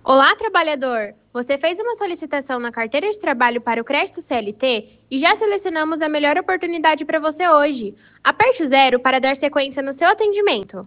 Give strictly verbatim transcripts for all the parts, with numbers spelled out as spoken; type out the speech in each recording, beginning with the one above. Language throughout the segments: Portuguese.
Olá, trabalhador! Você fez uma solicitação na carteira de trabalho para o crédito C L T e já selecionamos a melhor oportunidade para você hoje. Aperte o zero para dar sequência no seu atendimento.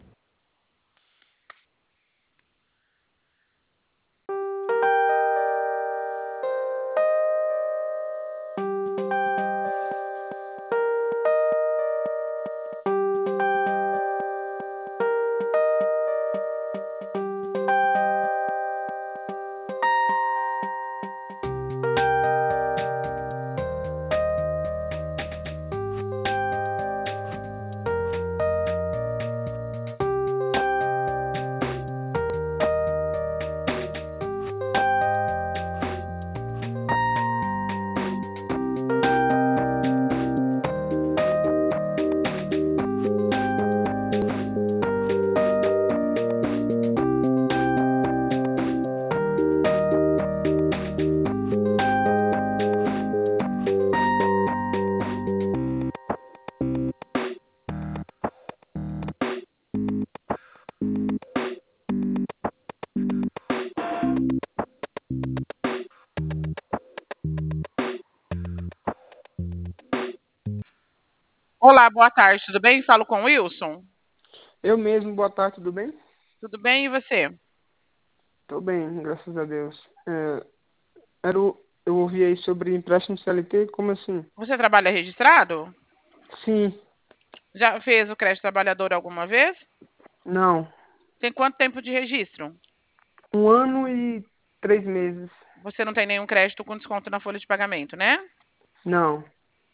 Olá, boa tarde, tudo bem? Falo com o Wilson. Eu mesmo, boa tarde, tudo bem? Tudo bem, e você? Tô bem, graças a Deus. É, era o- eu ouvi aí sobre empréstimo C L T, como assim? Você trabalha registrado? Sim, Já fez o crédito trabalhador alguma vez? não. Tem quanto tempo de registro? Um ano e três meses. Você não tem nenhum crédito com desconto na folha de pagamento, né? Não.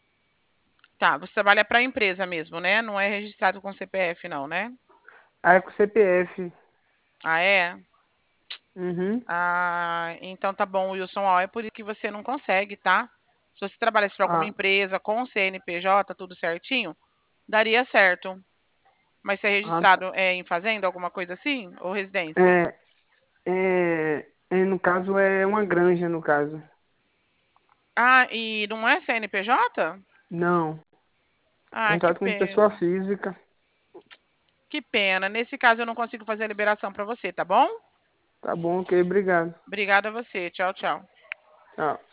Tá, você trabalha para a empresa mesmo, né? Não é registrado com C P F, não, né? Ah, é com C P F. Ah, é? Uhum. Ah, então tá bom, Wilson. Ó, é por isso que você não consegue, tá? Se você trabalhasse para alguma Ah, empresa com C N P J, tudo certinho, daria certo. Mas você é ah, tá. registrado é, em fazenda, alguma coisa assim? Ou residência? É, é, é, no caso, é uma granja, no caso. Ah, e não é C N P J? Não. É Ah, que entrado como pessoa pena. física. Que pena. Nesse caso, eu não consigo fazer a liberação para você, tá bom? Tá bom, ok, obrigado. Obrigada a você. Tchau, tchau. Tchau.